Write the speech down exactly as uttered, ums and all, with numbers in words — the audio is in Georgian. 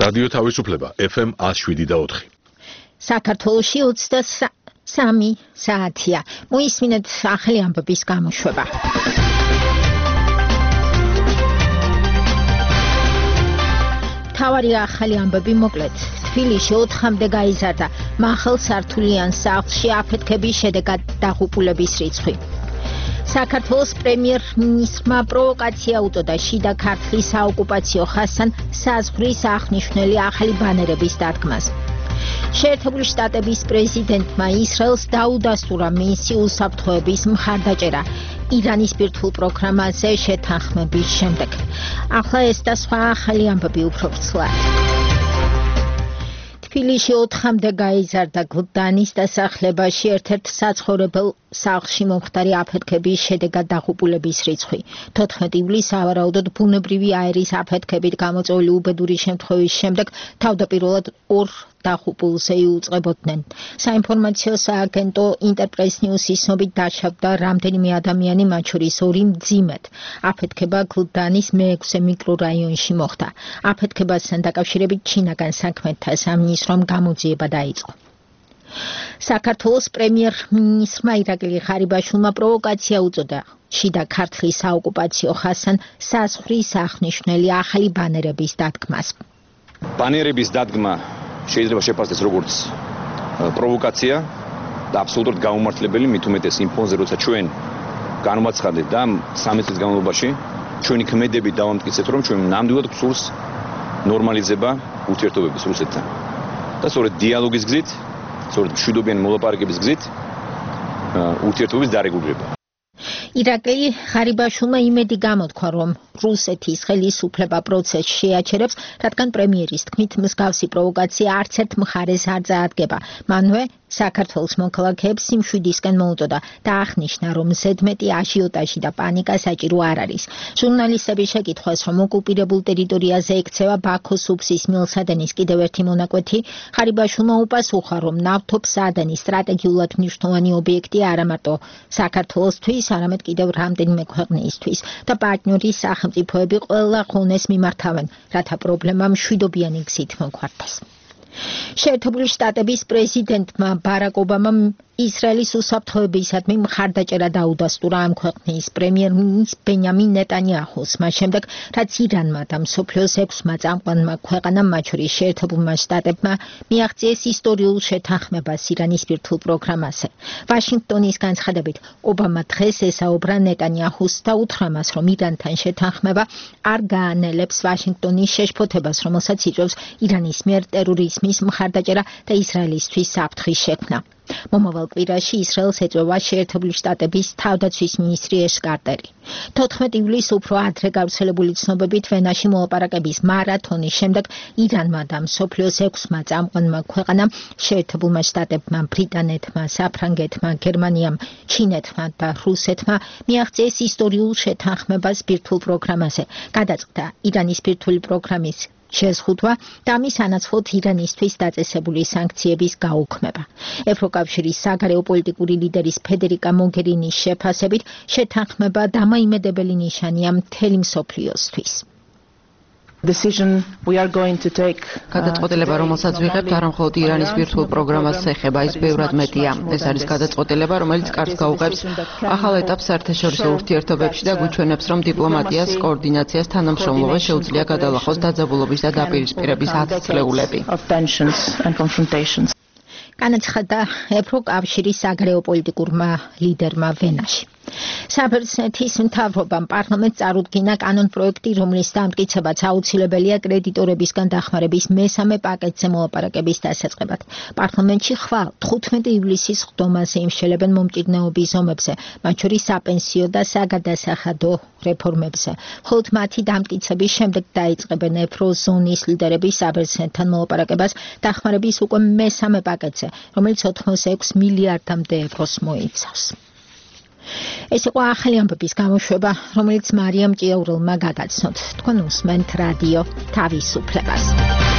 რადიო თავისუფლება ეფ ემ one oh seven და four. საქართველოში ოცდასამი საათია. მოისმინეთ ახალი ამბების გამოშვება. თავარი ახალი ამბები მოკლედ. თბილისში ოთხამდე გაიზარდა მახალსართულიან სახლში აფეთქების შედეგად დაღუპულების რიცხვი. საქართველოს პრემიერ-მინისტრმა პროვოკაცია უწოდა შიდა ქართლის საოკუპაციო ხაზთან საზღვრის აღნიშნული ახალი ბანერების დადგმას. შეერთებული შტატების პრეზიდენტმა ისრაელს დაუდასტურა მისი უსაფრთხოების მხარდაჭერა ირანის ბირთვულ პროგრამაზე შეთანხმების შემდეგ. ახლა ეს და სხვა ახალი ამბები უფრო ვრცლად. თბილისში ოთხამდე გაიზარდა გლდანის დასახლებაში ერთ-ერთ საცხოვრებელ სახლში მომხდარი აფეთქების შედეგად დაღუპულების რიცხვი. თოთხმეტი ივლისს სავარაუდოდ ბუნებრივი აერის აფეთქებით გამოწვეული უბედური შემთხვევის შემდეგ თავდაპირველად ორ დაღუპულზე იუწყებოდნენ. საინფორმაციო სააგენტო ინტერპრეს ნიუსის ცნობით დაშავდა რამდენიმე ადამიანი, მათ შორის ორი მძიმედ. აფეთქება გლდანის მეექვსე მიკრორაიონში მოხდა. აფეთქებასთან დაკავშირებით ჩინაგან საქმეთა სამინისტრომ გამოძიება დაიწყო. საქართველოს პრემიერ-მინისტრმა ირაკლი ღარიბაშვილმა პროვოკაცია უწოდა შიდა ქართლის საოკუპაციო ხაზთან საზღვრის აღნიშნული ახალი ბანერების დადგმას. ბანერების დადგმა შეიძლება შეფასდეს როგორც პროვოკაცია და აბსოლუტურად გაუმართლებელი, მით უმეტეს იმ ფონზე, როცა ჩვენ განვაცხადეთ და სამი წლის განმავლობაში ჩვენი ქმედები დავამტკიცეთ, რომ ჩვენ ნამდვილად გვსურს ნორმალიზება ურთიერთობების რუსეთთან. და სწორედ დიალოგის გზით, სწორედ მშვიდობიანი მოლაპარაკების გზით ურთიერთობების დარეგულირება. ირაკლი ღარიბაშვილმა იმედი გამოთქვა, რომ რუსეთის ხელისუფლება პროცესს შეაჩერებს, რადგან პრემიერის თქმით მსგავსი პროვოკაცია არც ერთ მხარეს არ წაადგება. მანვე საქართველოს მოქალაქეებს სიმშვიდისკენ მოუწოდა და აღნიშნა, რომ ზედმეტი აჟიოტაჟი და პანიკა საჭირო არ არის. ჟურნალისტების შეკითხვას, რომ ოკუპირებულ ტერიტორიაზე ექცევა ბაქოს უბსის მილსადენის კიდევ ერთი მონაკვეთი, ღარიბაშვილმა უპასუხა, რომ ნავთობსადენის სტრატეგიულად მნიშვნელოვანი ობიექტია არა მარტო საქართველოსთვის, არამედ კიდევ რამდენიმე ქვეყნისთვის და პარტნიორის სახელმწიფოები ყველა ღონეს მიმართავენ, რათა პრობლემა მშვიდობიანი გზით მოგვარდეს. შეერთებული შტატების პრეზიდენტმა ბარაკ ობამამ ისრაელის უსაფრთხოებისადმი მხარდაჭერა დაუდასტურა ამ ქვეყნის პრემიერ-მინისტრ ბენიამინ ნეტანიაჰუს, მას შემდეგ, რაც ირანმა და მსოფლიოს ექვსმა წამყვანმა ქვეყანამ, მათ შორის შეერთებულმა შტატებმა, მიაღწიეს ისტორიულ შეთანხმებას ირანის ბირთვულ პროგრამაზე. ვაშინგტონის განცხადებით, ობამა დღეს ესაუბრა ნეტანიაჰუს და უთხრა მას, რომ ირანთან შეთანხმება არ გაანელებს ვაშინგტონის შეშფოთებას, რომელსაც იწვევს ირანის მიერ ტერორიზმის მხარდაჭერა და ისრაელისთვის საფრთხის შექმნა. მომავალ კვირაში ისრაელს ეწევა შეერთებული შტატების თავდაცვის მინისტრი ეშ კარტერი. თოთხმეტი ივლისს უფრო ადრე გავრცელებული ცნობებით ვენაში მოლაპარაკების მარათონის შემდეგ ირანმა და მსოფლიოს ექვსმა წამყვანმა ქვეყანამ, შეერთებულმა შტატებმა, ბრიტანეთმა, საფრანგეთმა, გერმანიამ, ჩინეთმა და რუსეთმა მიაღწიეს ისტორიულ შეთანხმებას ბირთვულ პროგრამაზე. გადაწყდა ირანის ბირთვული პროგრამის შეზღუდვა და ამის ანაცვლოდ ირანისთვის დაწესებული სანქციების გაუქმება. ევროკავშირის საგარეო პოლიტიკური ლიდერის ფედერიკა მოგერინის შეფასებით შეთანხმება დამაიმედებელი ნიშანია მთელი მსოფლიოსთვის. გადაწყვეტილება, რომელსაც ვიღებთ, არა მხოლოდ ირანის ბირთვულ პროგრამას ეხება, ის ბევრად მეტია. ეს არის გადაწყვეტილება, რომელიც კარს გაუღებს ახალ ეტაპს საერთაშორისო ურთიერთობებში და გვიჩვენებს, რომ დიპლომატიას, კოორდინაციას, თანამშრომლობას შეუძლია გადალახოს დაძაბულობის და დაპირისპირების ათწლეულები. განაცხადა ევროკავშირის საგარეო პოლიტიკურმა ლიდერმა ვენაში. საბერძნეთის მთავრობამ პარლამენტს წარუდგინა კანონპროექტი, რომლის დამტკიცებაც აუცილებელია კრედიტორებისგან დახმარების მესამე პაკეტზე მოლაპარაკების დასაწყებად. პარლამენტში ხვალ თხუთმეტი ივლისის ხდომაზე იმშელებენ მომჭირნეობის ზომებზე, მათ შორის საპენსიო და საგადასახადო რეფორმებზე. ხოლო მათი დამტკიცების შემდეგ დაიწყებენ ევროზონის ლიდერები საბერძნეთთან მოლაპარაკებას დახმარების უკვე მესამე პაკეტზე, რომელიც ოთხმოცდაექვსი მილიარდამდე ევროს მოიცავს. ეს იყო ახალი ამბების გამოშვება, რომელიც მარიამ ჭიაურელმა გადაცნოთ. თქვენ უსმენთ რადიო თავისუფლებას.